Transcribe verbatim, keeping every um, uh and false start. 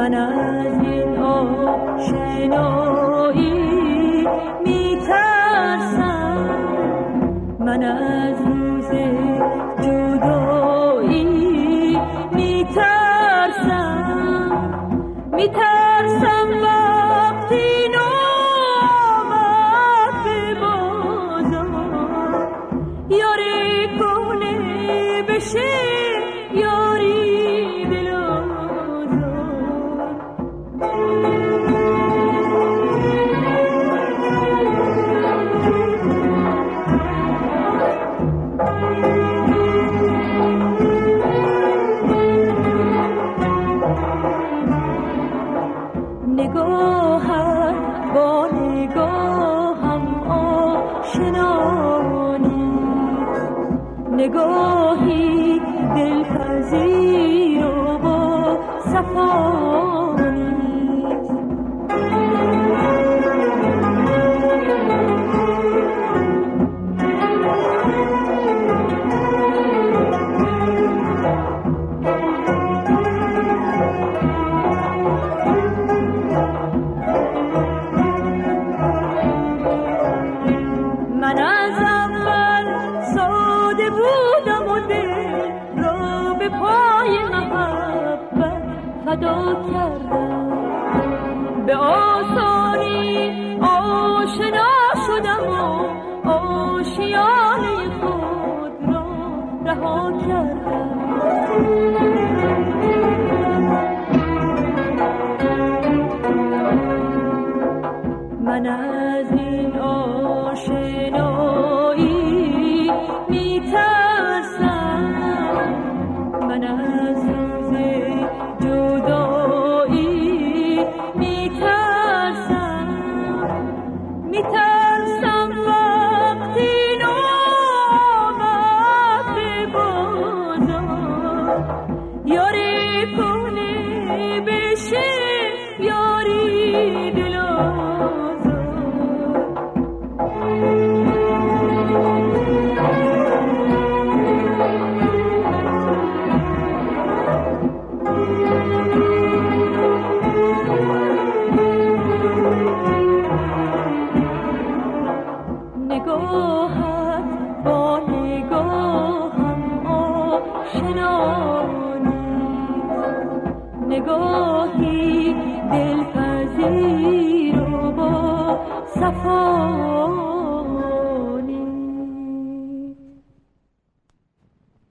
من از این آشنایی میترسم، من از روز جدایی میترسم، میترسم وقتی نامد به بازار یاری کنه بشه یاری دلازار. نگاهت با نگاهم آشنا نیست، نگاهی دلپذیر و با صفا نیست. من از اول ساده بودم و دل را به پای محبت فدا کردم، به آسانی آشنا شدم و آشیانه خود را رها کردم. من از این آشنایی میترسم، من از روز جدایی میترسم، میترسم وقتی نامد به بازار یاری کنه بشه یاری دلازار. نگاهت با نگاهم آشنا نیست، نگاهی دلپذیر و با صفا